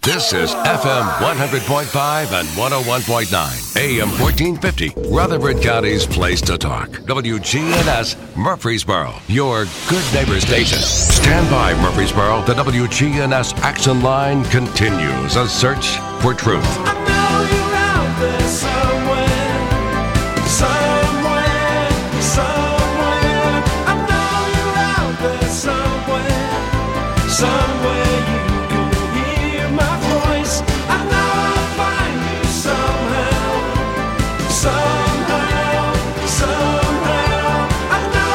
This is FM 100.5 and 101.9, AM 1450, Rutherford County's place to talk. WGNS Murfreesboro, your good neighbor station. Stand by, Murfreesboro. The WGNS Action Line continues a search for truth. I know you're out there somewhere. I know you're out there somewhere you can hear my voice. I know I'll find you somehow. I know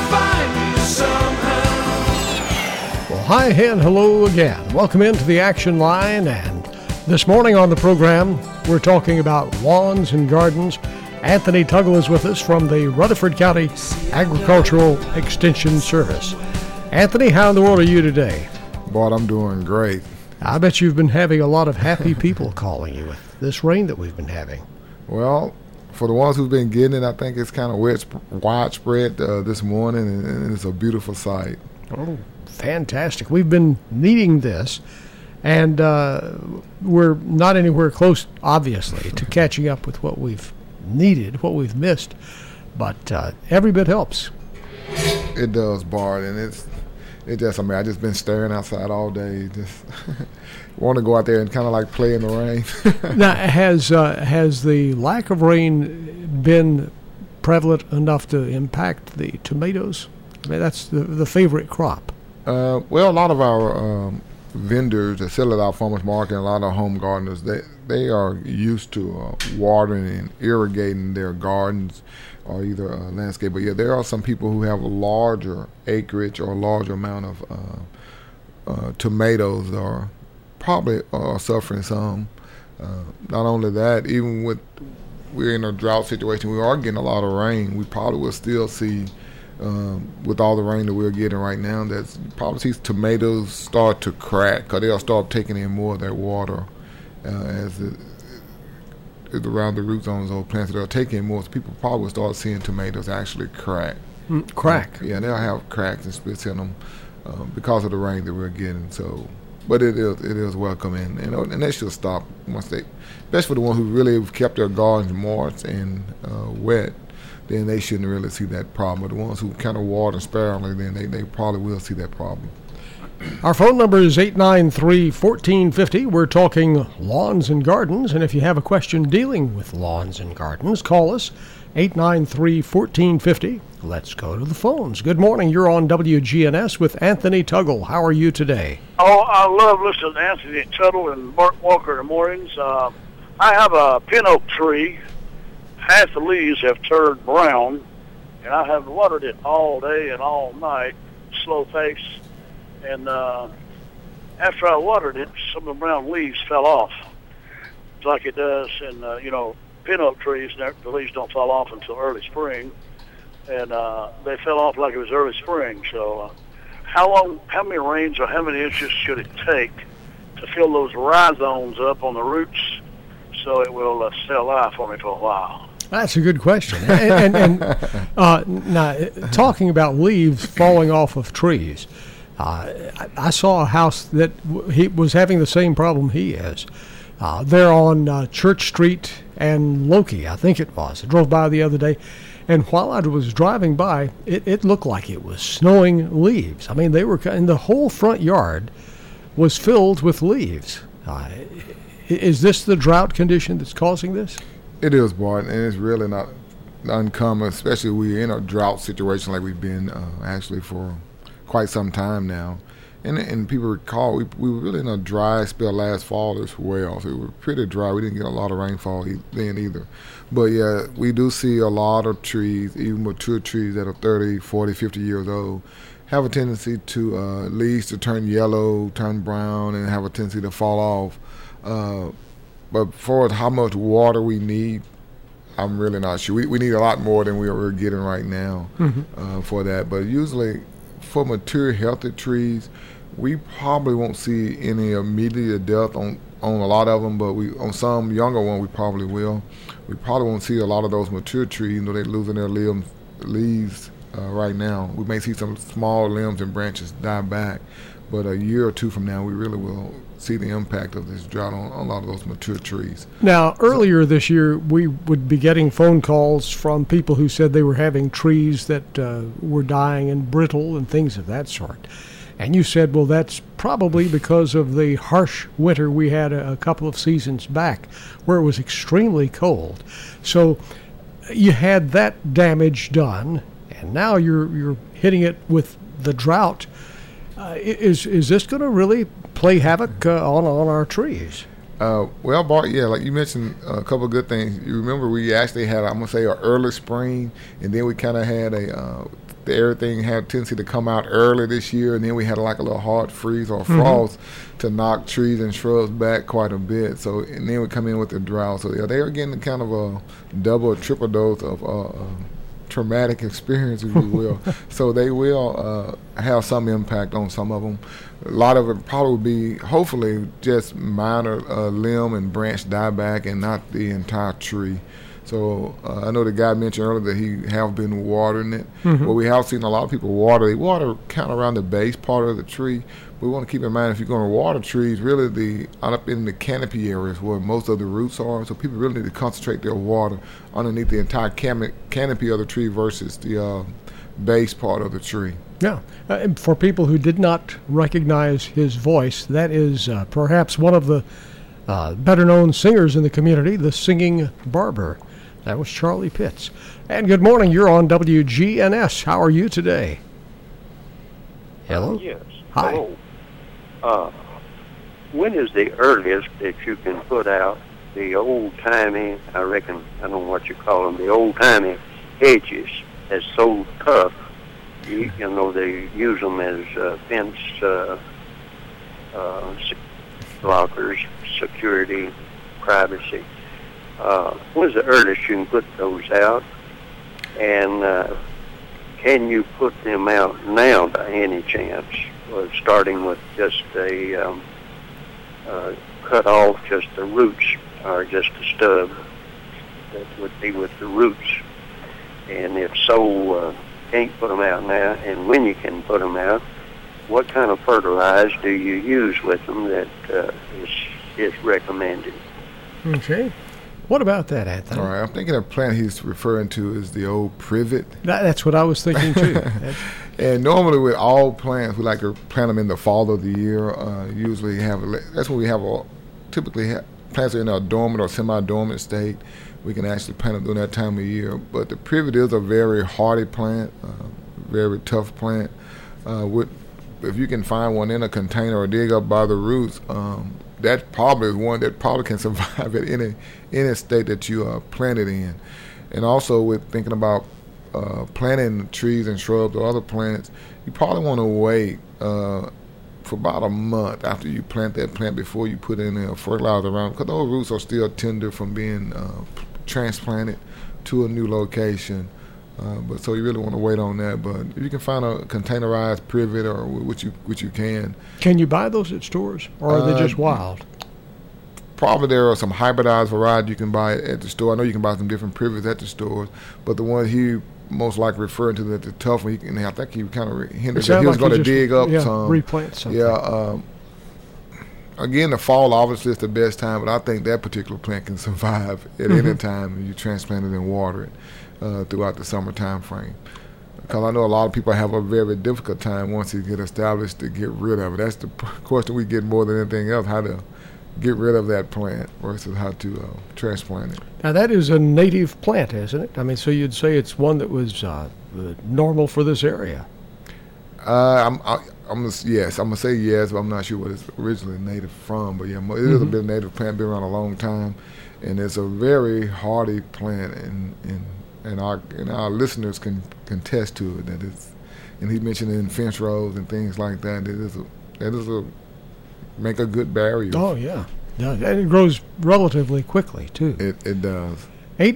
I'll find you somehow. Well, hi and hello again. Welcome into the Action Line, and this morning on the program, we're talking about lawns and gardens. Anthony Tuggle is with us from the Rutherford County Agricultural Extension Service. Anthony, how in the world are you today? Bart, I'm doing great. I bet you've been having a lot of happy people calling you with this rain that we've been having. Well, for the ones who've been getting it, I think it's kind of widespread this morning, and it's a beautiful sight. Oh, fantastic. We've been needing this, and we're not anywhere close, obviously, to catching up with what we've needed, what we've missed, but every bit helps. It does, Bart, and I just been staring outside all day, just want to go out there and kind of like play in the rain. Now, has the lack of rain been prevalent enough to impact the tomatoes? I mean, that's the favorite crop. Well, a lot of our vendors that sell at our farmers market and a lot of home gardeners, they are used to watering and irrigating their gardens or either landscape. But yeah, there are some people who have a larger acreage or a larger amount of tomatoes are probably suffering some. Not only that, even with we're in a drought situation, we are getting a lot of rain. We probably will still see, with all the rain that we're getting right now, that you probably see tomatoes start to crack because they'll start taking in more of that water as it's around the root zones of plants. They'll take in more, so people probably will start seeing tomatoes actually crack. Crack? Yeah, they'll have cracks and splits in them because of the rain that we're getting. So, but it is welcome, and they should stop once they, especially for the ones who really have kept their gardens moist and wet. Then they shouldn't really see that problem. But the ones who kind of water sparingly, then they probably will see that problem. Our phone number is 893-1450. We're talking lawns and gardens, and if you have a question dealing with lawns and gardens, call us, 893-1450. Let's go to the phones. Good morning. You're on WGNS with Anthony Tuggle. How are you today? Oh, I love listening to Anthony Tuggle and Bart Walker in the mornings. I have a pin oak tree. Half the leaves have turned brown, and I have watered it all day and all night, slow pace. And after I watered it, some of the brown leaves fell off, like it does in, pin oak trees. The leaves don't fall off until early spring, and they fell off like it was early spring. So how many rains or how many inches should it take to fill those rhizomes up on the roots so it will stay alive for me for a while? That's a good question. And now, talking about leaves falling off of trees, I saw a house that he was having the same problem he is. They're on Church Street and Loki, I think it was. I drove by the other day, and while I was driving by, it looked like it was snowing leaves. I mean, they were, and the whole front yard was filled with leaves. Is this the drought condition that's causing this? It is, Bart, and it's really not uncommon, especially we're in a drought situation like we've been actually for quite some time now. And people recall, we were really in a dry spell last fall as well, so it was pretty dry. We didn't get a lot of rainfall then either. But yeah, we do see a lot of trees, even mature trees that are 30, 40, 50 years old, have a tendency to leaves to turn yellow, turn brown, and have a tendency to fall off. But for how much water we need, I'm really not sure. We need a lot more than we're getting right now for that. But usually for mature, healthy trees, we probably won't see any immediate death on a lot of them, but on some younger ones we probably will. We probably won't see a lot of those mature trees, they're losing their leaves right now. We may see some small limbs and branches die back, but a year or two from now we really will see the impact of this drought on a lot of those mature trees. Now, earlier this year, we would be getting phone calls from people who said they were having trees that were dying and brittle and things of that sort. And you said, well, that's probably because of the harsh winter we had a couple of seasons back where it was extremely cold. So you had that damage done, and now you're hitting it with the drought. Is this going to really play havoc on our trees? Well, Bart, yeah, like you mentioned a couple of good things. You remember we actually had, I'm going to say, an early spring, and then we kind of had everything had a tendency to come out early this year, and then we had like a little hard freeze or frost to knock trees and shrubs back quite a bit. So, and then we come in with the drought. So, yeah, they are getting kind of a double or triple dose of traumatic experience, if you will. So they will have some impact on some of them. A lot of it probably will be, hopefully, just minor limb and branch dieback and not the entire tree. So I know the guy mentioned earlier that he have been watering it. Well, we have seen a lot of people water. They water kind of around the base part of the tree. But we want to keep in mind, if you're going to water trees, really up in the canopy areas where most of the roots are. So people really need to concentrate their water underneath the entire canopy of the tree versus the base part of the tree. Yeah. And for people who did not recognize his voice, that is perhaps one of the better-known singers in the community, the Singing Barber. That was Charlie Pitts. And good morning. You're on WGNS. How are you today? Hello? Yes. Hi. Hello. When is the earliest that you can put out the old-timey, I reckon, I don't know what you call them, the old-timey hedges that's so tough? You know, they use them as fence blockers, security, privacy. When's the earliest you can put those out? And can you put them out now by any chance? Starting with just a cut off just the roots or just a stub that would be with the roots. And if so, can't put them out now. And when you can put them out, what kind of fertilizer do you use with them that is recommended? Okay. What about that, Anthony? All right, I'm thinking the plant he's referring to is the old privet. That's what I was thinking, too. And normally with all plants, we like to plant them in the fall of the year. Usually that's when we typically plants are in a dormant or semi-dormant state. We can actually plant them during that time of year. But the privet is a very hardy plant, very tough plant. If you can find one in a container or dig up by the roots, that probably is one that probably can survive at any state that you plant it in. And also with thinking about planting trees and shrubs or other plants, you probably want to wait for about a month after you plant that plant before you put in fertilizer around, because those roots are still tender from being transplanted to a new location. But so you really want to wait on that. But if you can find a containerized privet or which you can. Can you buy those at stores, or are they just wild? Probably there are some hybridized varieties you can buy at the store. I know you can buy some different privets at the stores, but the one he most likely referring to the tough one, I think he kind of hinted that he was going to dig up some. Replant something. Yeah. Again, the fall obviously is the best time, but I think that particular plant can survive at any time if you transplant it and water it throughout the summer time frame. Because I know a lot of people have a very difficult time once you get established to get rid of it. That's the question we get more than anything else, how to get rid of that plant versus how to transplant it. Now, that is a native plant, isn't it? I mean, so you'd say it's one that was normal for this area. I'm gonna say yes, but I'm not sure what it's originally native from. But yeah, it is a bit of a native plant, been around a long time, and it's a very hardy plant, and our listeners can contest to it. That is, and he mentioned it in fence rows and things like that. That is a make a good barrier. Oh yeah, and it grows relatively quickly too. It does.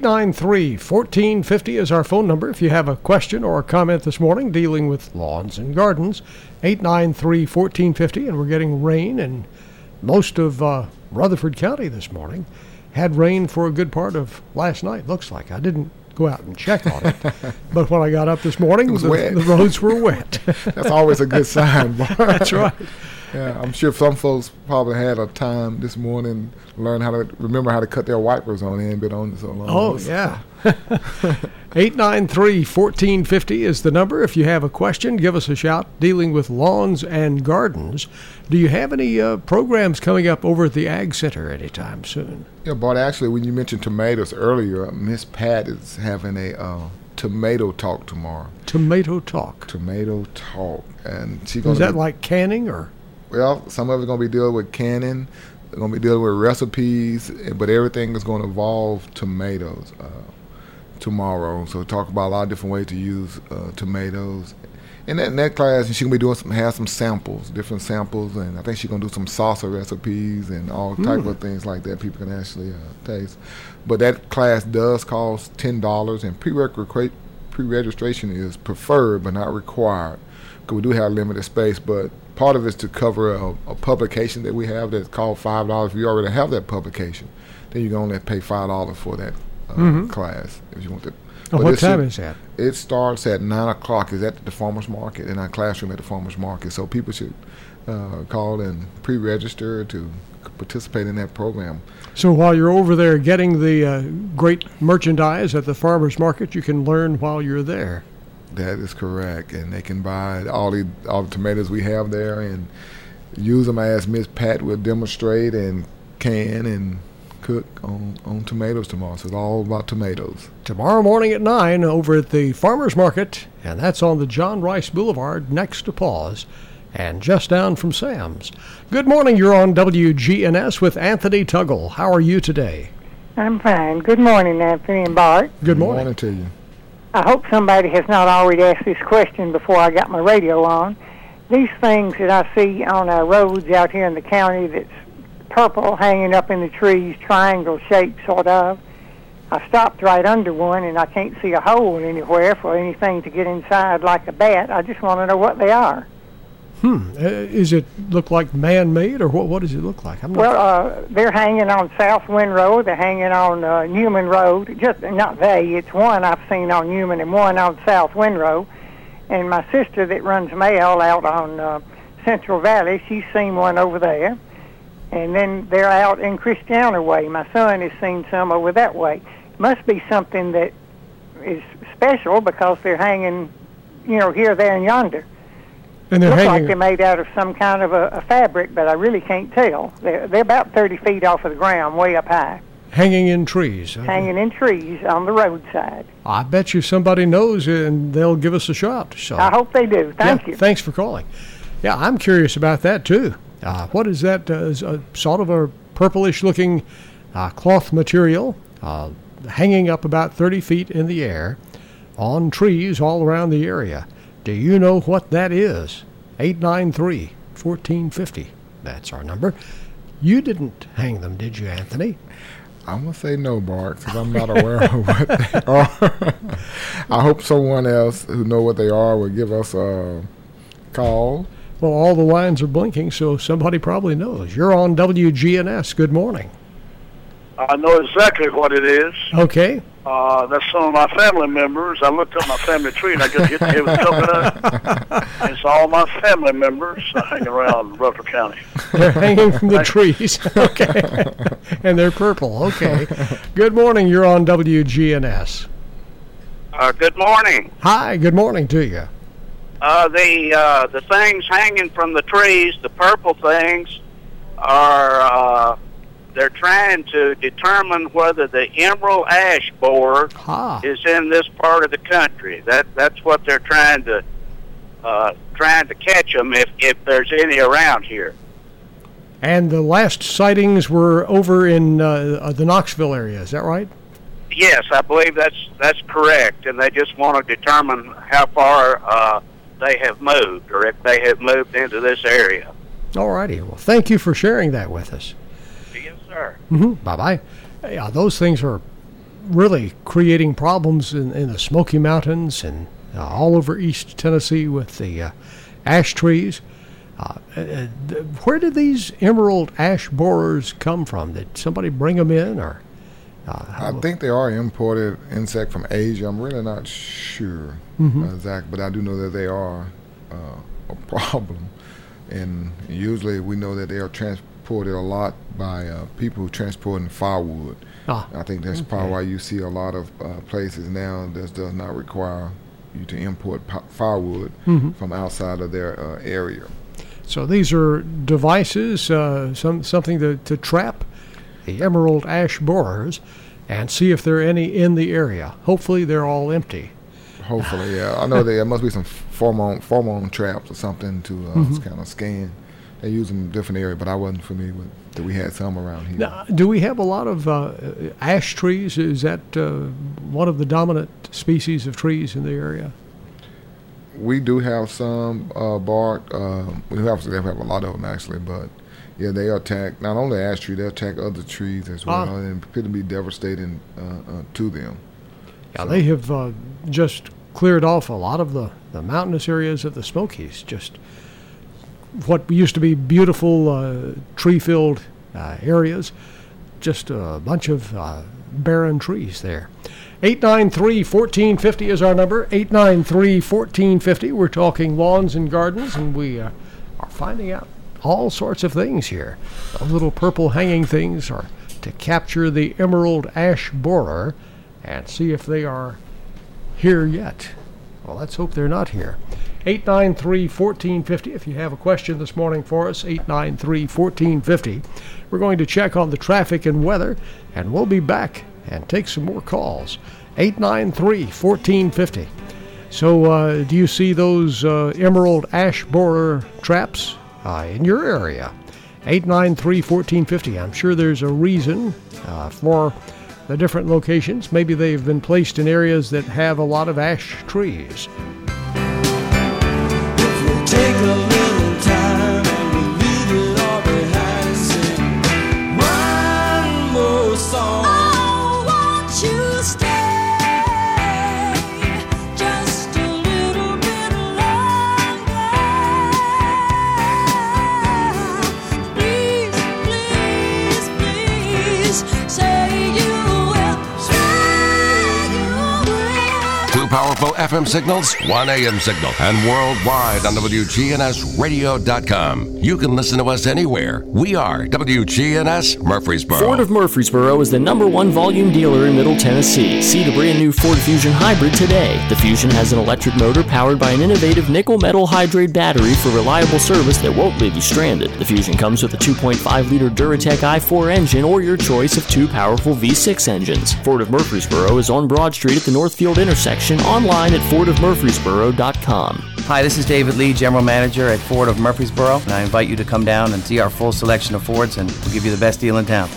893-1450 is our phone number. If you have a question or a comment this morning dealing with lawns and gardens, 893-1450, and we're getting rain in most of Rutherford County this morning. Had rain for a good part of last night, looks like. I didn't go out and check on it, but when I got up this morning, the roads were wet. That's always a good sign. That's right. Yeah, I'm sure some folks probably had a time this morning learn how to remember how to cut their wipers on. They ain't been on it so long. Oh, yeah. 893-1450 is the number. If you have a question, give us a shout. Dealing with lawns and gardens. Do you have any programs coming up over at the Ag Center anytime soon? Yeah, Bart, actually, when you mentioned tomatoes earlier, Miss Pat is having a tomato talk tomorrow. Tomato talk. Tomato talk. And she's going Is that like canning or? Well, some of it's going to be dealing with canning. They're going to be dealing with recipes, but everything is going to involve tomatoes tomorrow. So talk about a lot of different ways to use tomatoes. In that class, she's going to be doing have some samples, different samples, and I think she's going to do some salsa recipes and all type of things like that people can actually taste. But that class does cost $10, and pre-registration is preferred but not required because we do have limited space. But part of it is to cover a publication that we have that's called $5. If you already have that publication, then you can only pay $5 for that class if you want to. Oh, what time is that? It starts at 9 o'clock. It's at the farmer's market, in our classroom at the farmer's market. So people should call and pre-register to participate in that program. So while you're over there getting the great merchandise at the farmer's market, you can learn while you're there. That is correct. And they can buy all the tomatoes we have there and use them as Miss Pat will demonstrate and can and cook on tomatoes tomorrow. So it's all about tomatoes. Tomorrow morning at 9 over at the farmer's market, and that's on the John Rice Boulevard next to Paws and just down from Sam's. Good morning. You're on WGNS with Anthony Tuggle. How are you today? I'm fine. Good morning, Anthony and Bart. Good morning. to you. I hope somebody has not already asked this question before I got my radio on. These things that I see on our roads out here in the county that's purple hanging up in the trees, triangle shape sort of. I stopped right under one and I can't see a hole anywhere for anything to get inside like a bat. I just want to know what they are. Is it look like man-made or what does it look like? I'm not Well, they're hanging on South Wind Road. They're hanging on Newman Road. Just not they. It's one I've seen on Newman and one on South Wind Road. And my sister that runs mail out on Central Valley, she's seen one over there. And then they're out in Christiana Way. My son has seen some over that way. Must be something that is special because they're hanging, here, there, and yonder. And they're Looks hanging like they're made out of some kind of a fabric, but I really can't tell. They're about 30 feet off of the ground, way up high. hanging in trees. Hanging in trees on the roadside. I bet you somebody knows and they'll give us a shot. So I hope they do. Thank you. Thanks for calling. Yeah, I'm curious about that too. What is that? Is a sort of a purplish-looking cloth material hanging up about 30 feet in the air on trees all around the area. Do you know what that is? 893-1450. That's our number. You didn't hang them, did you, Anthony? I'm going to say no, Bart, because I'm not aware of what they are. I hope someone else who know what they are will give us a call. Well, all the lines are blinking, so somebody probably knows. You're on WGNS. Good morning. I know exactly what it is. Okay. That's some of my family members. I looked up my family tree and I just hit the head with coconut. It's all my family members hanging around Rutherford County. They're hanging from the trees. Okay. And they're purple. Okay. Good morning. You're on WGNS. Good morning. Hi. Good morning to you. The things hanging from the trees, the purple things, are they're trying to determine whether the emerald ash borer is in this part of the country. That's what they're trying to catch them if there's any around here. And the last sightings were over in the Knoxville area. Is that right? Yes, I believe that's correct. And they just want to determine how far they have moved, or if they have moved into this area. All righty. Well, thank you for sharing that with us. Yes, sir. Bye-bye. Yeah, those things are really creating problems in the Smoky Mountains and all over East Tennessee with the ash trees. Where did these emerald ash borers come from? Did somebody bring them in, or? I think they are imported insect from Asia. I'm really not sure exactly, but I do know that they are a problem. And usually we know that they are transported a lot by people who transporting firewood. I think that's probably why you see a lot of places now that does not require you to import firewood from outside of their area. So these are devices, something to trap the emerald ash borers and see if there are any in the area. Hopefully they're all empty. Hopefully, yeah. I know there must be some pheromone traps or something to kind of scan. They use them in different areas, but I wasn't familiar with that. We had some around here. Now, do we have a lot of ash trees? Is that one of the dominant species of trees in the area? We do have some bark. We have a lot of them actually, but yeah, they attack not only ash tree, they attack other trees as well, and it can be devastating to them. Yeah, they have just cleared off a lot of the mountainous areas of the Smokies. Just what used to be beautiful tree-filled areas, just a bunch of barren trees there. 893-1450 is our number, 893-1450. We're talking lawns and gardens, and we are finding out all sorts of things here. The little purple hanging things are to capture the emerald ash borer and see if they are here yet. Well, let's hope they're not here. 893-1450. If you have a question this morning for us, 893-1450. We're going to check on the traffic and weather, and we'll be back and take some more calls. 893-1450. So do you see those emerald ash borer traps in your area? 893-1450. I'm sure there's a reason for the different locations. Maybe they've been placed in areas that have a lot of ash trees. If we take a little time and we leave it all behind, sing one more song. Oh, won't you stay just a little bit longer? Please, please, please, say you will, say you will. Two powerful FM signals, one AM signal, and worldwide on WGNSradio.com. You can listen to us anywhere. We are WGNS Murfreesboro. Ford of Murfreesboro is the #1 volume dealer in Middle Tennessee. See the brand new Ford Fusion Hybrid today. The Fusion has an electric motor powered by an innovative nickel metal hydrate battery for reliable service that won't leave you stranded. The Fusion comes with a 2.5-liter Duratec i4 engine or your choice of two powerful V6 engines. Ford of Murfreesboro is on Broad Street at the Northfield intersection, online at fordofmurfreesboro.com. Hi, this is David Lee, General Manager at Ford of Murfreesboro, and I invite you to come down and see our full selection of Fords, and we'll give you the best deal in town.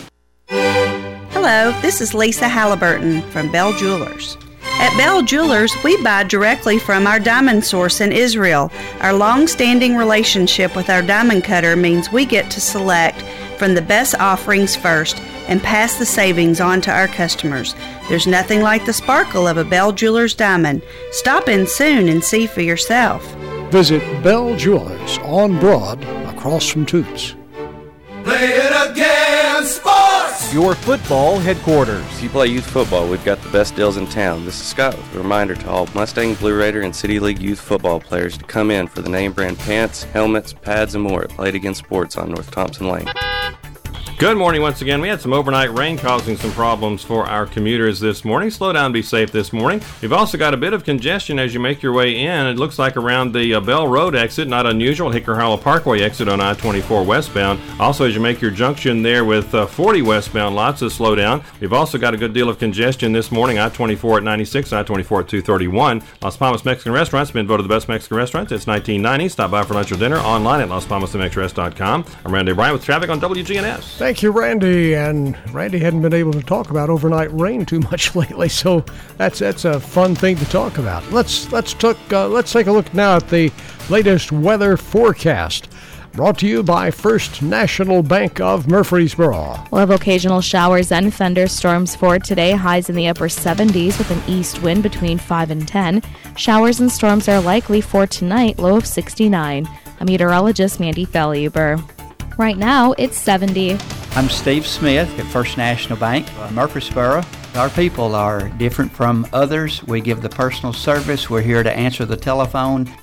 Hello, this is Lisa Halliburton from Bell Jewelers. At Bell Jewelers, we buy directly from our diamond source in Israel. Our long-standing relationship with our diamond cutter means we get to select from the best offerings first and pass the savings on to our customers. There's nothing like the sparkle of a Bell Jewelers diamond. Stop in soon and see for yourself. Visit Bell Jewelers on Broad, across from Toots. Play it again, sports! Your football headquarters. If you play youth football, we've got the best deals in town. This is Scott with a reminder to all Mustang, Blue Raider, and City League youth football players to come in for the name brand pants, helmets, pads, and more at Played Again Sports on North Thompson Lane. Good morning once again. We had some overnight rain causing some problems for our commuters this morning. Slow down, be safe this morning. We've also got a bit of congestion as you make your way in. It looks like around the Bell Road exit, not unusual. Hickory Hollow Parkway exit on I-24 westbound. Also, as you make your junction there with 40 westbound, lots of slow down. We've also got a good deal of congestion this morning. I-24 at 96, I-24 at 231. Las Palmas Mexican Restaurant's been voted the best Mexican restaurant since 1990. Stop by for lunch or dinner online at LasPalmasMXRest.com. I'm Randy Bryant with traffic on WGNS. Thank you, Randy. And Randy hadn't been able to talk about overnight rain too much lately, so that's a fun thing to talk about. Let's take a look now at the latest weather forecast. Brought to you by First National Bank of Murfreesboro. We'll have occasional showers and thunderstorms for today. Highs in the upper 70s with an east wind between 5 and 10. Showers and storms are likely for tonight, low of 69. I'm meteorologist Mandy Felluber. Right now, it's 70. I'm Steve Smith at First National Bank, Murfreesboro. Our people are different from others. We give the personal service. We're here to answer the telephone.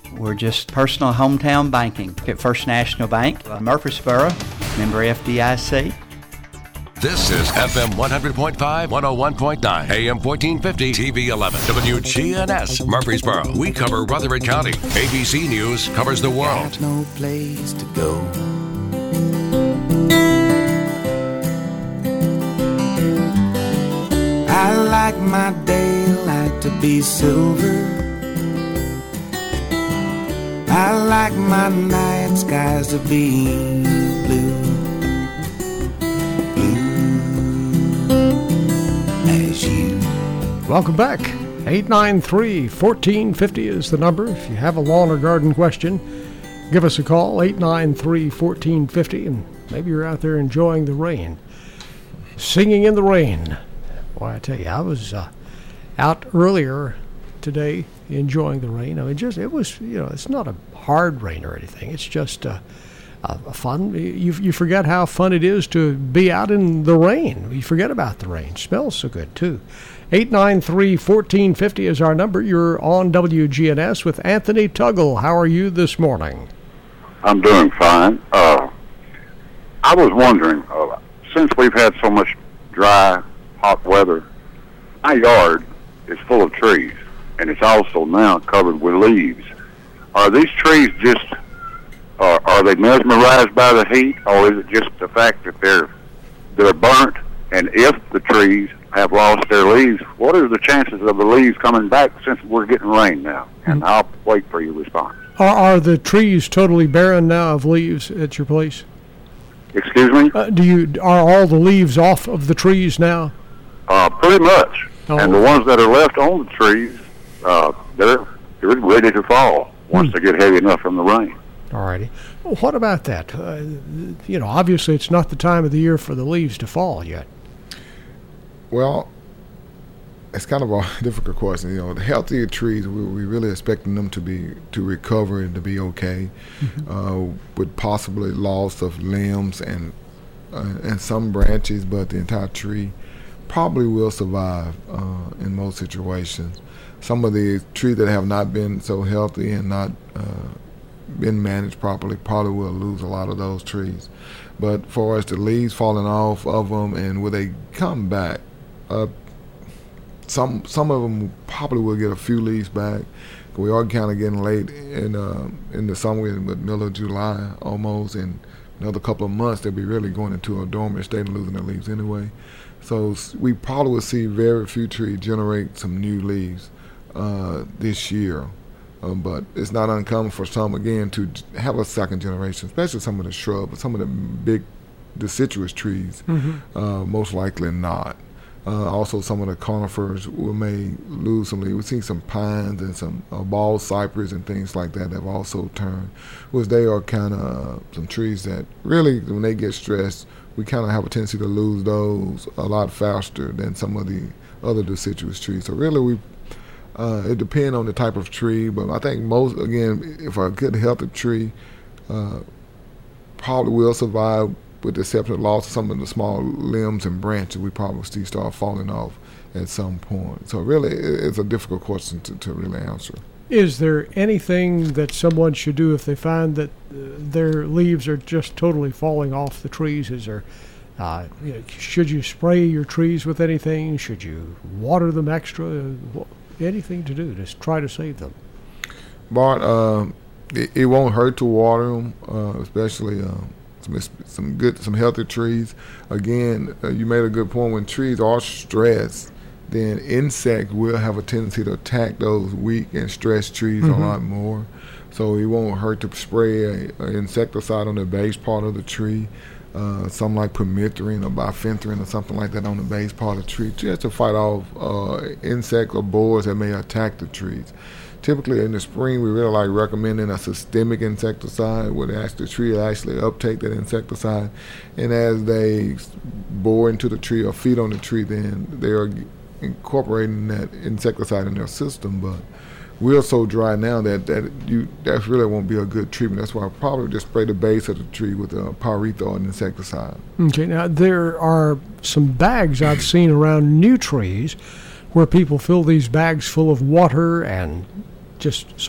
We're just personal hometown banking at First National Bank, Murfreesboro, member FDIC. This is FM 100.5, 101.9, AM 1450, TV 11, WGNS, Murfreesboro. We cover Rutherford County. ABC News covers the world. Got no place to go. I like my daylight to be silver. I like my night skies to be blue. As you. Welcome back. 893-1450 is the number. If you have a lawn or garden question, give us a call, 893-1450, and maybe you're out there enjoying the rain. Singing in the rain. Boy, I tell you, I was out earlier today enjoying the rain. I mean, it was, it's not a hard rain or anything. It's just a fun. You forget how fun it is to be out in the rain. You forget about the rain. Smells so good, too. 893-1450 is our number. You're on WGNS with Anthony Tuggle. How are you this morning? I'm doing fine. I was wondering, since we've had so much dry, hot weather, my yard is full of trees, and it's also now covered with leaves. Are these trees just, are they mesmerized by the heat, or is it just the fact that they're burnt? And if the trees have lost their leaves, what are the chances of the leaves coming back since we're getting rain now? And I'll wait for your response. Are the trees totally barren now of leaves at your place? Excuse me? Are all the leaves off of the trees now? Pretty much. Oh. And the ones that are left on the trees, they're ready to fall once they get heavy enough from the rain. All righty. Well, what about that? Obviously it's not the time of the year for the leaves to fall yet. Well, it's kind of a difficult question. The healthier trees, we're really expecting them to recover and to be okay, with possibly loss of limbs and some branches, but the entire tree probably will survive in most situations. Some of the trees that have not been so healthy and not been managed properly probably will lose a lot of those trees. But for us, the leaves falling off of them, and will they come back? Some of them probably will get a few leaves back. We are kind of getting late in the summer, in the middle of July almost, and another couple of months they'll be really going into a dormant state and losing their leaves anyway. So we probably will see very few trees generate some new leaves this year. But it's not uncommon for some, again, to have a second generation, especially some of the shrubs, some of the big deciduous trees, most likely not. Also, some of the conifers may lose some leaves. We've seen some pines and some bald cypress and things like that have also turned, which they are kind of some trees that really, when they get stressed, we kind of have a tendency to lose those a lot faster than some of the other deciduous trees. So really, it depends on the type of tree, but I think most, again, if a good healthy tree probably will survive, with the exception of loss of some of the small limbs and branches, we probably see start falling off at some point. So really, it's a difficult question to really answer. Is there anything that someone should do if they find that their leaves are just totally falling off the trees? Is there, should you spray your trees with anything? Should you water them extra? Anything to do to try to save them? Bart, it won't hurt to water them, especially some healthy trees. Again, you made a good point. When trees are stressed, then insects will have a tendency to attack those weak and stressed trees a lot more. So it won't hurt to spray an insecticide on the base part of the tree, something like permethrin or bifenthrin or something like that on the base part of the tree, just to fight off insects or borers that may attack the trees. Typically in the spring, we really like recommending a systemic insecticide where the tree will actually uptake that insecticide, and as they bore into the tree or feed on the tree, then they are incorporating that insecticide in their system. But we're so dry now that really won't be a good treatment. That's why I'll probably just spray the base of the tree with a pyrethroid insecticide. Okay, now there are some bags I've seen around new trees where people fill these bags full of water and just sort of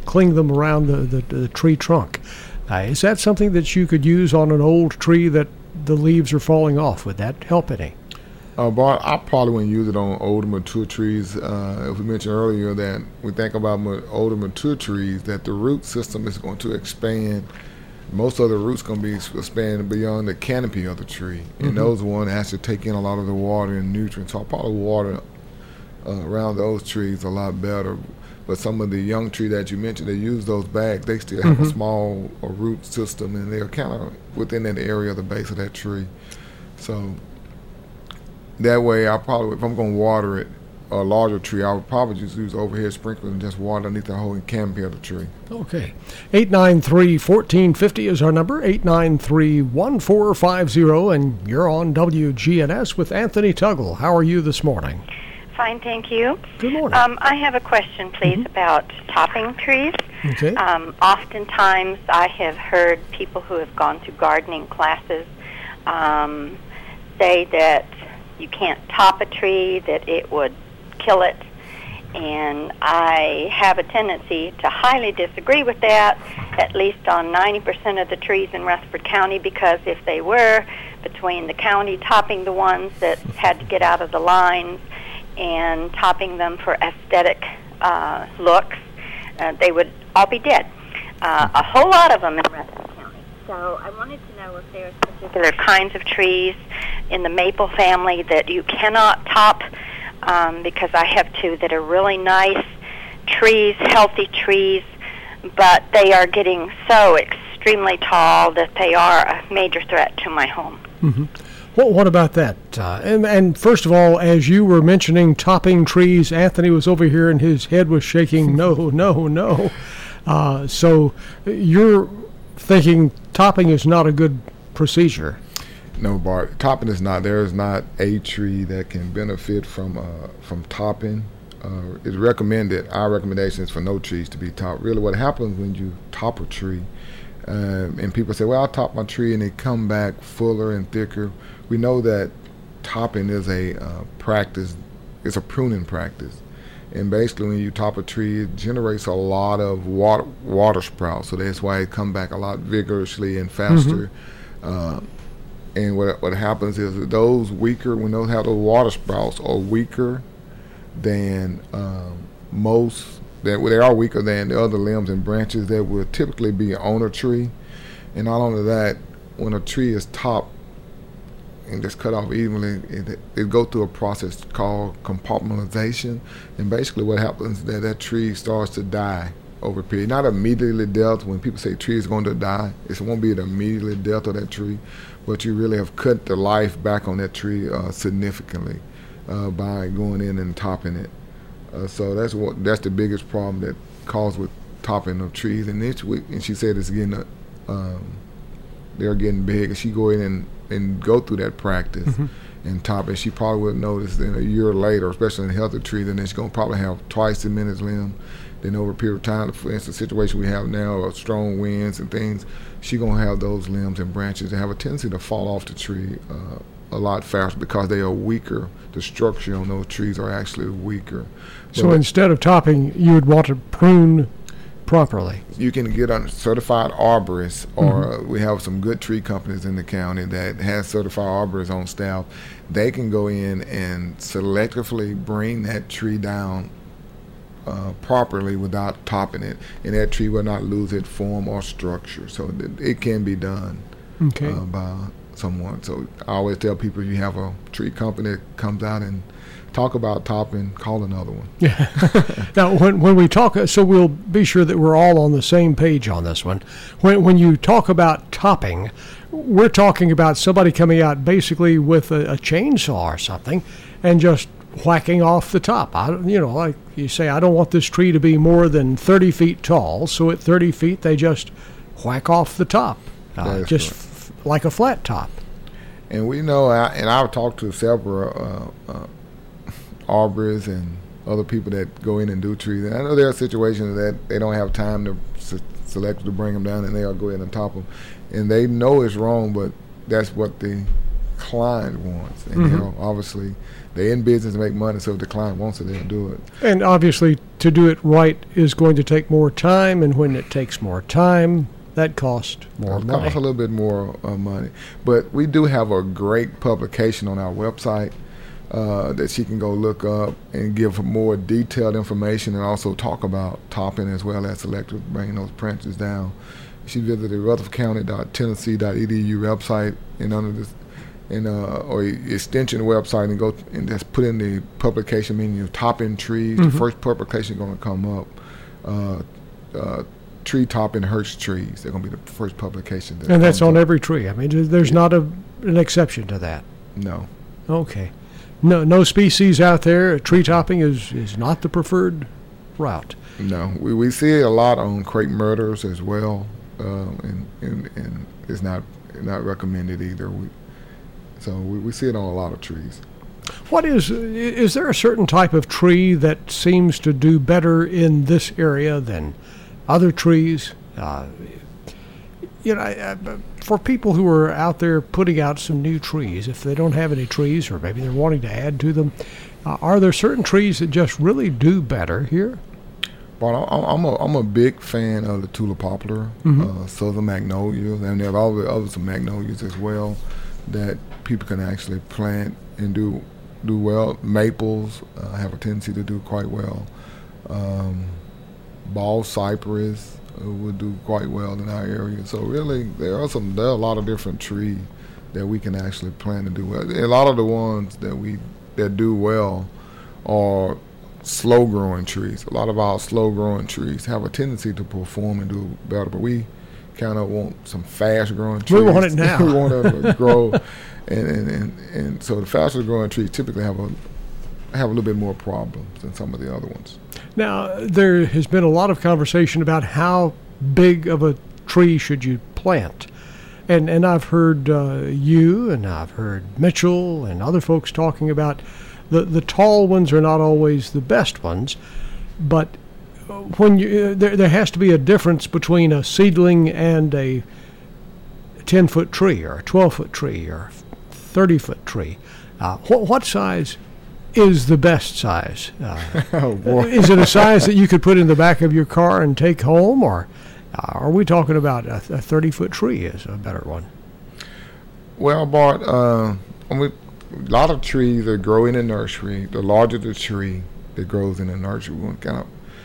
cling them around the tree trunk. Is that something that you could use on an old tree that the leaves are falling off? Would that help any? Bart, I probably wouldn't use it on older mature trees. As we mentioned earlier, that we think about older mature trees, that the root system is going to expand. Most of the roots going to be expanding beyond the canopy of the tree, and those ones has to take in a lot of the water and nutrients. So I'll probably water around those trees a lot better. But some of the young tree that you mentioned, they use those bags. They still have a small root system, and they're kind of within that area of the base of that tree. So that way, I probably, if I'm going to water it, a larger tree, I would probably just use overhead sprinklers and just water underneath the whole canopy of the tree. Okay. 893-1450 is our number, 893-1450, and you're on WGNS with Anthony Tuggle. How are you this morning? Fine, thank you. Good morning. I have a question, please, about topping trees. Okay. Oftentimes, I have heard people who have gone to gardening classes say that you can't top a tree, that it would kill it. And I have a tendency to highly disagree with that, at least on 90% of the trees in Rutherford County, because if they were, between the county topping the ones that had to get out of the lines and topping them for aesthetic looks, they would all be dead. A whole lot of them in Rutherford County. So I wanted to know if there's particular kinds of trees in the maple family that you cannot top, because I have two that are really nice trees, healthy trees, but they are getting so extremely tall that they are a major threat to my home. Mm-hmm. Well, what about that? And first of all, as you were mentioning topping trees, Anthony was over here and his head was shaking, no. So you're thinking topping is not a good procedure. No, Bart. Topping is not. There is not a tree that can benefit from topping. It's recommended. Our recommendation is for no trees to be topped. Really, what happens when you top a tree, and people say, "Well, I'll top my tree," and they come back fuller and thicker. We know that topping is a practice. It's a pruning practice, and basically, when you top a tree, it generates a lot of water sprouts. So that's why it comes back a lot vigorously and faster. And what happens is that those weaker, when those have those water sprouts, are weaker than most. They are weaker than the other limbs and branches that would typically be on a tree. And not only that, when a tree is topped and just cut off evenly, it goes through a process called compartmentalization. And basically, what happens is that tree starts to die over a period. Not immediately death. When people say tree is going to die, it won't be an immediately death of that tree, but you really have cut the life back on that tree significantly by going in and topping it. So that's the biggest problem that caused with topping of trees. And she said it's getting they're getting big. And she go in and go through that practice and top it. She probably would notice that a year later, especially in a healthy tree, then she's going to probably have twice the many limb. Then over a period of time, for instance, the situation we have now of strong winds and things, she's going to have those limbs and branches that have a tendency to fall off the tree a lot faster because they are weaker. The structure on those trees are actually weaker. So instead of topping, you would want to prune properly. You can get a certified arborist, or we have some good tree companies in the county that has certified arborists on staff. They can go in and selectively bring that tree down properly without topping it, and that tree will not lose its form or structure. So it can be done by someone. So I always tell people, you have a tree company that comes out and talk about topping, call another one. Yeah. Now, when we talk, so we'll be sure that we're all on the same page on this one. When you talk about topping, we're talking about somebody coming out basically with a chainsaw or something and just whacking off the top. Like you say, I don't want this tree to be more than 30 feet tall, so at 30 feet they just whack off the top, like a flat top. And we know, and I've talked to several arborists and other people that go in and do trees, and I know there are situations that they don't have time to select to bring them down, and they'll go in and top them, and they know it's wrong, but that's what the client wants. And Mhm. they'll obviously, they're in business to make money, so if the client wants it, they'll do it. And obviously, to do it right is going to take more time, and when it takes more time, that costs more It money. costs a little bit more money. But we do have a great publication on our website that she can go look up and give more detailed information, and also talk about topping as well as selective, bringing those branches down. She visited rutherfordcounty.tennessee.edu website, and under this or extension website, and go and just put in the publication menu, topping trees. Mhm. The first publication going to come up, tree topping Hirsch trees. They're going to be the first publication. And that's comes on up. every tree. I mean, there's not an exception to that. No. Okay. No species out there. Tree topping is not the preferred route. No, we see it a lot on crepe myrtles as well, and it's not recommended either. So we see it on a lot of trees. What is there a certain type of tree that seems to do better in this area than other trees? For people who are out there putting out some new trees, if they don't have any trees, or maybe they're wanting to add to them, are there certain trees that just really do better here? Well, I'm a big fan of the Tula poplar, Mhm. southern magnolias, and there are all the other magnolias as well that people can actually plant and do well. Maples have a tendency to do quite well. Bald cypress would do quite well in our area. So really, there are a lot of different trees that we can actually plant and do well. A lot of the ones that do well are slow growing trees. A lot of our slow growing trees have a tendency to perform and do better, but we kind of want some fast growing trees. We want it now. We want them to grow, and so the faster growing trees typically have a little bit more problems than some of the other ones. Now, there has been a lot of conversation about how big of a tree should you plant. And I've heard you, and I've heard Mitchell and other folks talking about the tall ones are not always the best ones, but when there has to be a difference between a seedling and a 10-foot tree, or a 12-foot tree, or a 30-foot tree. What size is the best size? Oh, boy. Is it a size that you could put in the back of your car and take home, or are we talking about a 30-foot tree is a better one? Well, Bart, a lot of trees that grow in a nursery, the larger the tree that grows in a nursery, one kind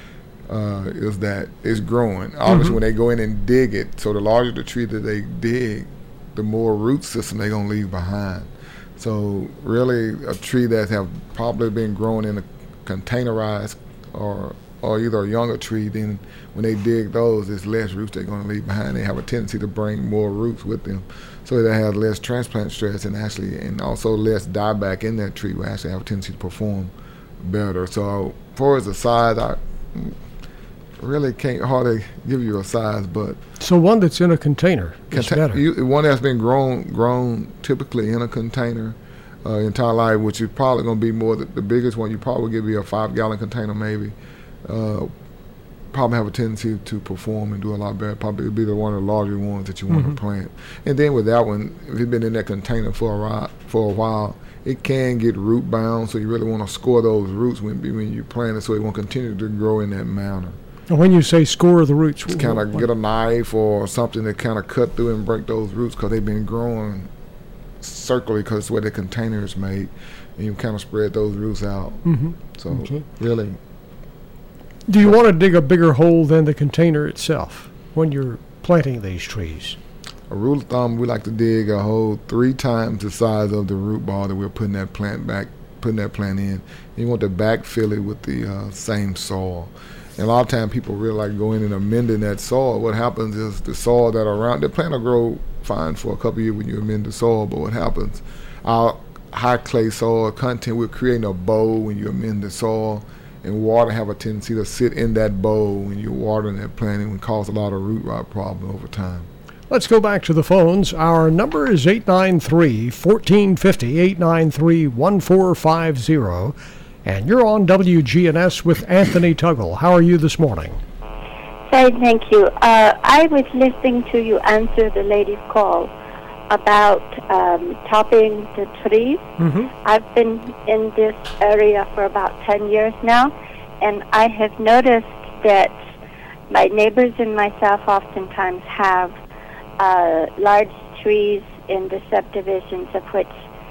of is that it's growing. Obviously, when they go in and dig it, so the larger the tree that they dig, the more root system they're going to leave behind. So really, a tree that have probably been grown in a containerized or either a younger tree, then when they dig those, there's less roots they're going to leave behind. They have a tendency to bring more roots with them, so they have less transplant stress and also less dieback in that tree will actually have a tendency to perform better. So as far as the size, I really can't hardly give you a size, but So one that's in a container is better. one that's been grown typically in a container entire life, which is probably going to be more the biggest one. You probably give you a 5-gallon container maybe. Probably have a tendency to perform and do a lot better. Probably be one of the larger ones that you want to plant. And then with that one, if you've been in that container for a while, it can get root bound. So you really want to score those roots when you plant it, so it won't continue to grow in that manner. And when you say score the roots, Just kind of get a knife or something to kind of cut through and break those roots, because they've been growing circularly because it's where the container is made, and you kind of spread those roots out. So really. Do you want to dig a bigger hole than the container itself when you're planting these trees? A rule of thumb, we like to dig a hole 3 times the size of the root ball that we're putting that plant in. You want to backfill it with the same soil. And a lot of times people really like going in and amending that soil. What happens is the soil that around the plant will grow fine for a couple of years when you amend the soil, but what happens, our high clay soil content, we're creating a bowl when you amend the soil, and water have a tendency to sit in that bowl when you're watering that plant, and can cause a lot of root rot problem over time. Let's go back to the phones. Our number is 893-1450, 893-1450. And you're on WGNS with Anthony Tuggle. How are you this morning? Fine, thank you. I was listening to you answer the lady's call about topping the trees. Mm-hmm. I've been in this area for about 10 years now, and I have noticed that my neighbors and myself oftentimes have large trees in the subdivisions of which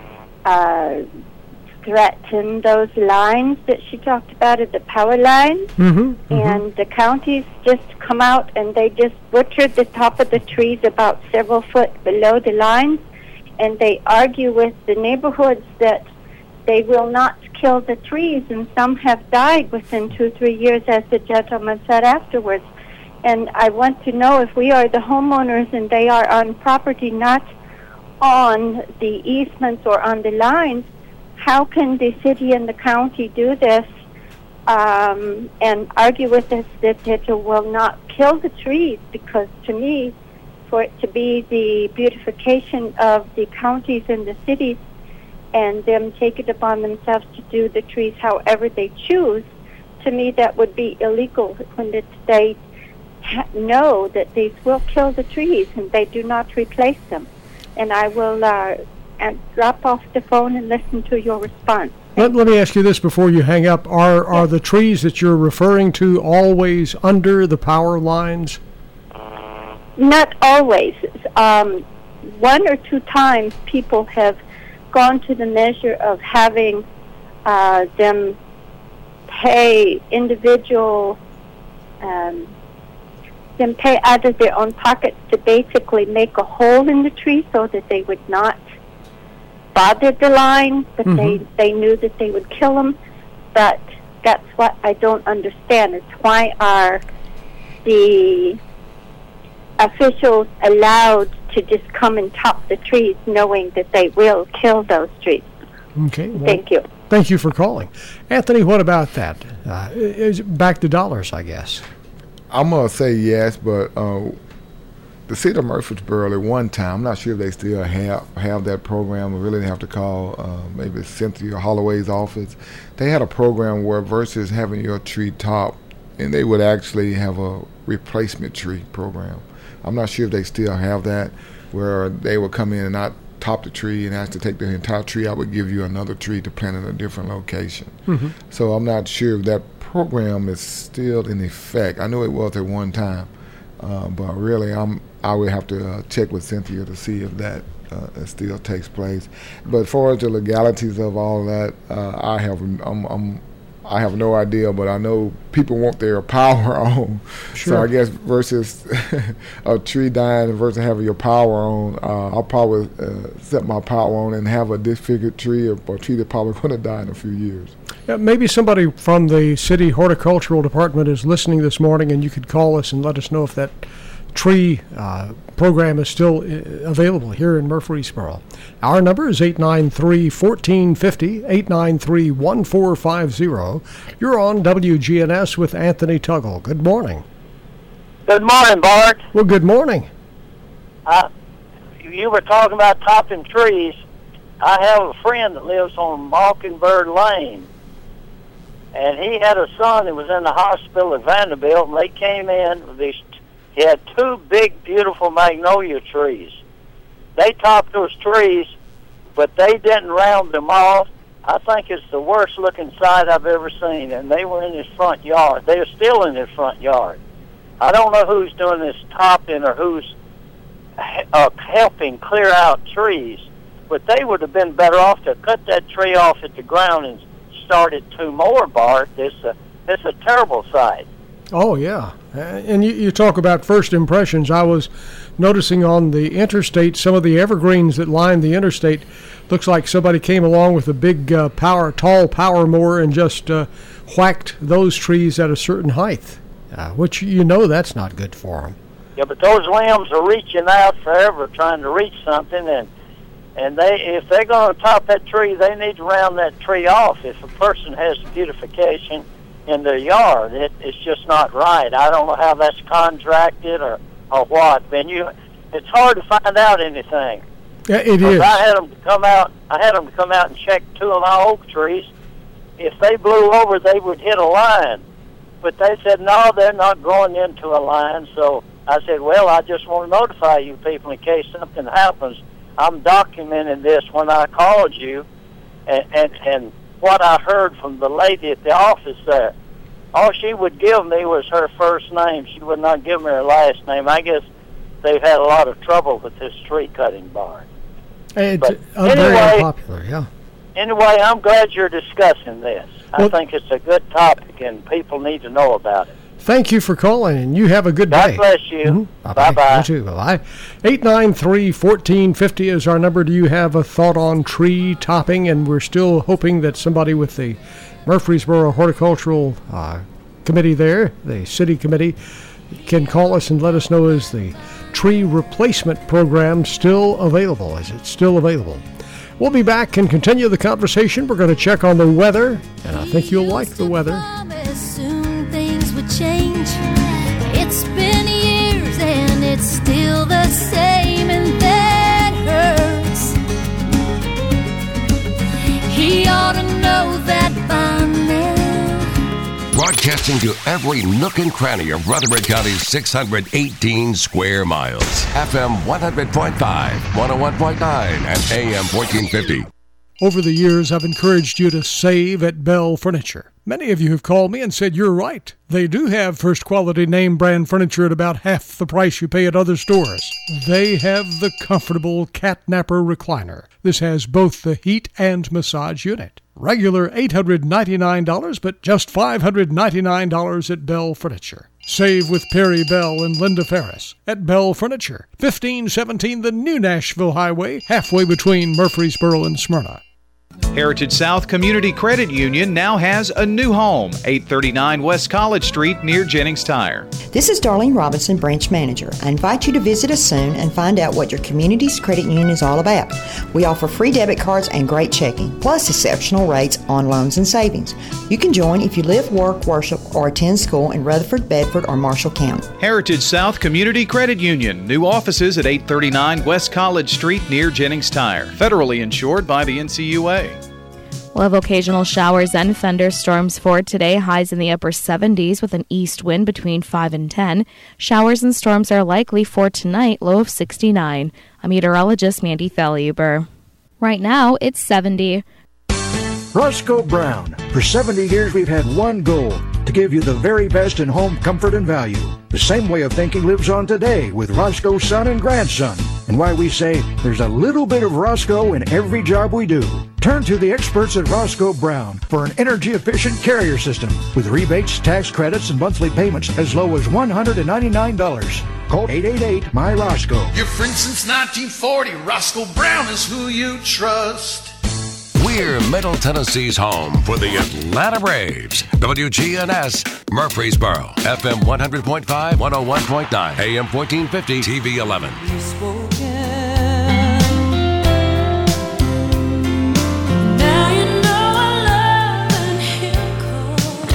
threaten those lines that she talked about at the power lines. Mm-hmm. And the counties just come out and they just butcher the top of the trees about several foot below the lines, and they argue with the neighborhoods that they will not kill the trees, and some have died within 2-3 years, as the gentleman said afterwards. And I want to know, if we are the homeowners and they are on property not on the easements or on the lines, how can the city and the county do this and argue with us that it will not kill the trees? Because to me, for it to be the beautification of the counties and the cities and them take it upon themselves to do the trees however they choose, to me that would be illegal when they know that these will kill the trees and they do not replace them. And I will drop off the phone and listen to your response. Let me ask you this before you hang up. Are the trees that you're referring to always under the power lines? Not always. 1 or 2 times people have gone to the measure of having them pay individual, them pay out of their own pockets to basically make a hole in the tree so that they would not bother the line, but they knew that they would kill them. But that's what I don't understand, is why are the officials allowed to just come and top the trees knowing that they will kill those trees? Okay. Well, thank you. Thank you for calling. Anthony, what about that? Is it back to dollars, I guess? I'm going to say yes, but the city of Murfreesboro at one time, I'm not sure if they still have that program. We really have to call maybe Cynthia Holloway's office. They had a program where versus having your tree top, and they would actually have a replacement tree program. I'm not sure if they still have that, where they would come in and not top the tree and ask to take the entire tree. I would give you another tree to plant in a different location. Mm-hmm. So I'm not sure if that program is still in effect. I know it was at one time, but really I would have to check with Cynthia to see if that still takes place. But as far as the legalities of all that, I have no idea, but I know people want their power on. Sure. So I guess versus a tree dying versus having your power on, I'll probably set my power on and have a disfigured tree or a tree that's probably going to die in a few years. Yeah, maybe somebody from the city horticultural department is listening this morning, and you could call us and let us know if that tree program is still available here in Murfreesboro. Our number is 893-1450, 893-1450. You're on WGNS with Anthony Tuggle. Good morning. Good morning, Bart. Well, good morning. You were talking about topping trees. I have a friend that lives on Mockingbird Lane, and he had a son that was in the hospital at Vanderbilt, and they came in with these. He had 2 big, beautiful magnolia trees. They topped those trees, but they didn't round them off. I think it's the worst-looking sight I've ever seen, and they were in his front yard. They are still in his front yard. I don't know who's doing this topping or who's helping clear out trees, but they would have been better off to cut that tree off at the ground and started 2 more, Bart. It's a terrible sight. Oh, yeah. And you talk about first impressions. I was noticing on the interstate, some of the evergreens that line the interstate, looks like somebody came along with a big tall power mower and just whacked those trees at a certain height, which that's not good for them. Yeah, but those limbs are reaching out forever trying to reach something, and if they're going to top that tree, they need to round that tree off. If a person has beautification in their yard, it's just not right. I don't know how that's contracted or what. It's hard to find out anything. Yeah, it is. I had them to come out and check 2 of my oak trees. If they blew over, they would hit a line. But they said, no, they're not going into a line. So I said, well, I just want to notify you people in case something happens. I'm documenting this when I called you, and what I heard from the lady at the office there. All she would give me was her first name. She would not give me her last name. I guess they've had a lot of trouble with this tree cutting barn. It's But very anyway- unpopular, yeah. Anyway, I'm glad you're discussing this. I think it's a good topic, and people need to know about it. Thank you for calling, and you have a good God day. bless you. Bye-bye. You too. Bye-bye. 893-1450 is our number. Do you have a thought on tree topping? And we're still hoping that somebody with the Murfreesboro Horticultural Committee there, the city committee, can call us and let us know, is the tree replacement program still available? Is it still available? We'll be back and continue the conversation. We're going to check on the weather, and I think you'll like the weather. Soon things would change. It's been years and it's still the same, and that hurts. He ought to know that by now. Broadcasting to every nook and cranny of Rutherford County's 618 square miles. FM 100.5, 101.9, and AM 1450. Over the years, I've encouraged you to save at Bell Furniture. Many of you have called me and said you're right. They do have first quality name brand furniture at about half the price you pay at other stores. They have the comfortable Catnapper recliner. This has both the heat and massage unit. Regular $899, but just $599 at Bell Furniture. Save with Perry Bell and Linda Ferris at Bell Furniture, 1517 the New Nashville Highway, halfway between Murfreesboro and Smyrna. Heritage South Community Credit Union now has a new home, 839 West College Street near Jennings Tire. This is Darlene Robinson, branch manager. I invite you to visit us soon and find out what your community's credit union is all about. We offer free debit cards and great checking, plus exceptional rates on loans and savings. You can join if you live, work, worship, or attend school in Rutherford, Bedford, or Marshall County. Heritage South Community Credit Union. New offices at 839 West College Street near Jennings Tire. Federally insured by the NCUA. We'll have occasional showers and thunderstorms for today. Highs in the upper 70s with an east wind between 5 and 10. Showers and storms are likely for tonight, low of 69. I'm meteorologist Mandy Thalhuber. Right now, it's 70. Roscoe Brown. For 70 years, we've had one goal: to give you the very best in home comfort and value. The same way of thinking lives on today with Roscoe's son and grandson, and why we say there's a little bit of Roscoe in every job we do. Turn to the experts at Roscoe Brown for an energy-efficient carrier system with rebates, tax credits, and monthly payments as low as $199. Call 888-MY-ROSCOE. Your friend since 1940, Roscoe Brown is who you trust. We're Middle Tennessee's home for the Atlanta Braves. WGNS, Murfreesboro, FM 100.5, 101.9, AM 1450, TV 11. Now you know I love and hear calls.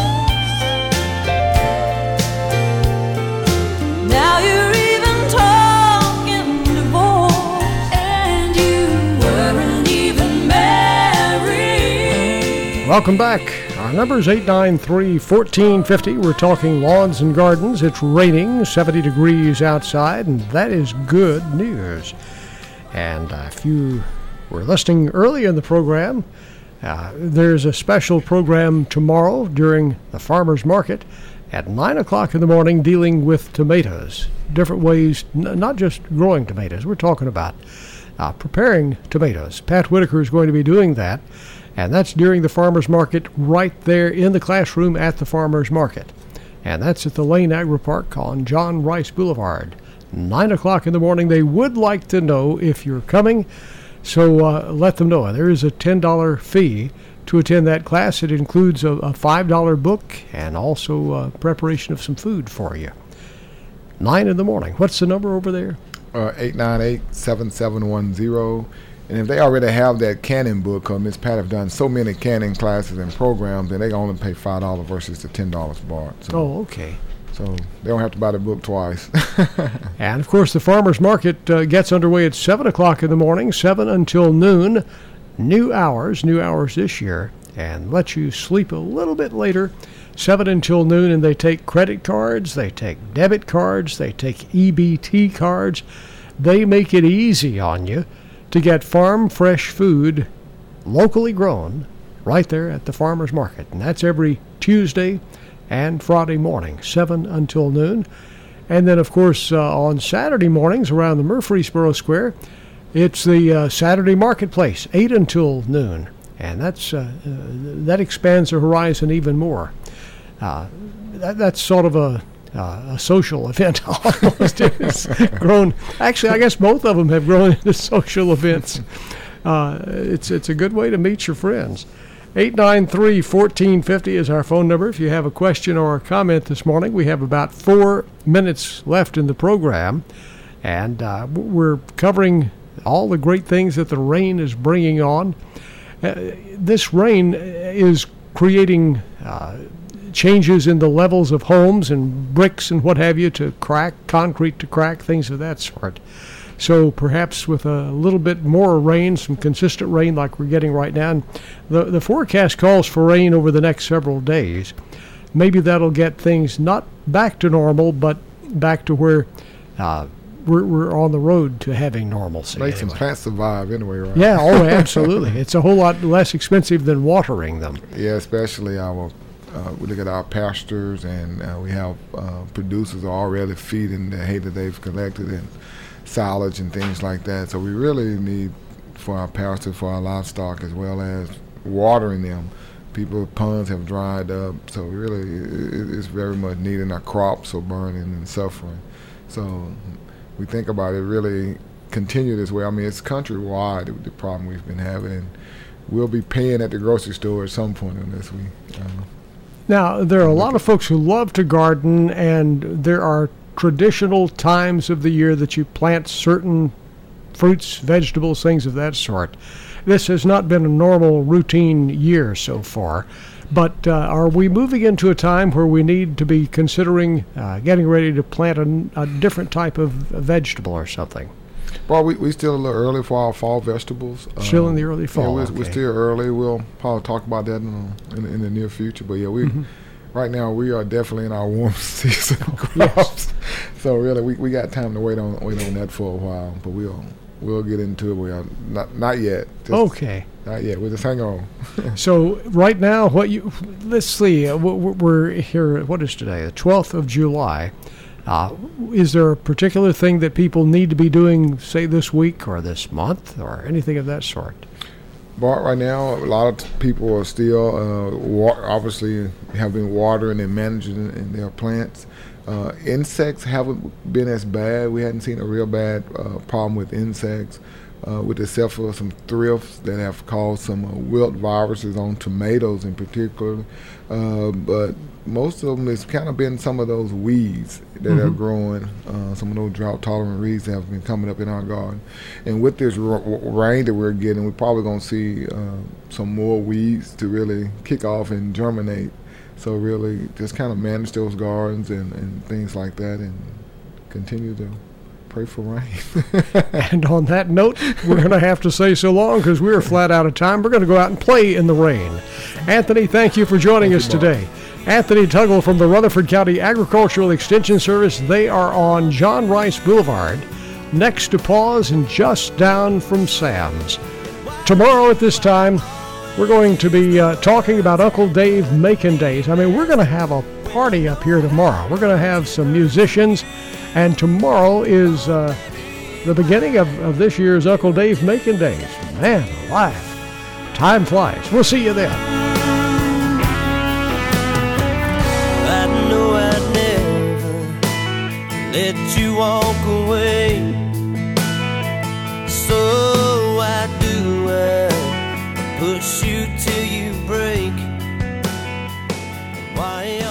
Now you're even talking divorce, and you weren't even married. Welcome back. Our number is 893-1450. We're talking lawns and gardens. It's raining, 70 degrees outside, and that is good news. And if you were listening early in the program, there's a special program tomorrow during the farmer's market at 9 o'clock in the morning dealing with tomatoes. Different ways, not just growing tomatoes. We're talking about preparing tomatoes. Pat Whitaker is going to be doing that. And that's during the farmer's market right there in the classroom at the farmer's market. And that's at the Lane Agri Park on John Rice Boulevard. 9 o'clock in the morning. They would like to know if you're coming, so let them know. There is a $10 fee to attend that class. It includes a $5 book and also preparation of some food for you. 9 in the morning. What's the number over there? 898-7710. And if they already have that canning book, Miss Pat have done so many canning classes and programs, and they only pay $5 versus the $10 bar. So, oh, okay. So they don't have to buy the book twice. And, of course, the farmer's market gets underway at 7 o'clock in the morning, 7 until noon. New hours this year, and let you sleep a little bit later, 7 until noon, and they take credit cards, they take debit cards, they take EBT cards. They make it easy on you. to get farm fresh food, locally grown, right there at the farmer's market. And that's every Tuesday and Friday morning, 7 until noon. And then, of course, on Saturday mornings around the Murfreesboro Square, it's the Saturday Marketplace, 8 until noon. And that expands the horizon even more. That's sort of a social event almost. It's grown. Actually, I guess both of them have grown into social events. It's a good way to meet your friends. 893-1450 is our phone number. If you have a question or a comment this morning, we have about 4 minutes left in the program, and we're covering all the great things that the rain is bringing on. This rain is creating changes in the levels of homes and bricks and what have you to crack, concrete to crack, things of that sort. So perhaps with a little bit more rain, some consistent rain like we're getting right now, and the forecast calls for rain over the next several days. Maybe that'll get things not back to normal, but back to where we're on the road to having normalcy. Make some plants survive anyway, right? Yeah, oh, absolutely. It's a whole lot less expensive than watering them. Yeah, especially we look at our pastures, and we have producers already feeding the hay that they've collected and silage and things like that. So we really need for our pastures, for our livestock, as well as watering them. People's ponds have dried up, so really it's very much needed. Our crops are burning and suffering. So we think about it, really continue this way. I mean, it's countrywide, the problem we've been having, and we'll be paying at the grocery store at some point unless we... Now, there are a lot of folks who love to garden, and there are traditional times of the year that you plant certain fruits, vegetables, things of that sort. This has not been a normal routine year so far, but are we moving into a time where we need to be considering getting ready to plant a different type of vegetable or something? Well, we still a little early for our fall vegetables. Still in the early fall. Yeah, okay. We're still early. We'll probably talk about that in the near future. But yeah, right now we are definitely in our warm season crops. Yes. So really, we got time to wait on that for a while. But we'll get into it. We are not yet. Okay. Not yet. We'll just hang on. So right now, let's see. We're here. What is today? The 12th of July. Is there a particular thing that people need to be doing, say, this week or this month or anything of that sort? But right now, a lot of people are still obviously have been watering and managing in their plants. Insects haven't been as bad. We hadn't seen a real bad problem with insects, with the exception of some thrifts that have caused some wilt viruses on tomatoes in particular. But most of them has kind of been some of those weeds that are growing, some of those drought-tolerant weeds that have been coming up in our garden. And with this rain that we're getting, we're probably going to see some more weeds to really kick off and germinate. So really just kind of manage those gardens and things like that, and continue to pray for rain. And on that note, we're going to have to say so long because we're flat out of time. We're going to go out and play in the rain. Anthony, thank you for joining us today. Anthony Tuggle from the Rutherford County Agricultural Extension Service. They are on John Rice Boulevard, next to Paws and just down from Sam's. Tomorrow at this time, we're going to be talking about Uncle Dave Macon Days. I mean, we're going to have a party up here tomorrow. We're going to have some musicians, and tomorrow is the beginning of this year's Uncle Dave Macon Days. Man alive, time flies. We'll see you then. Let you walk away, so I do. I push you till you break. Why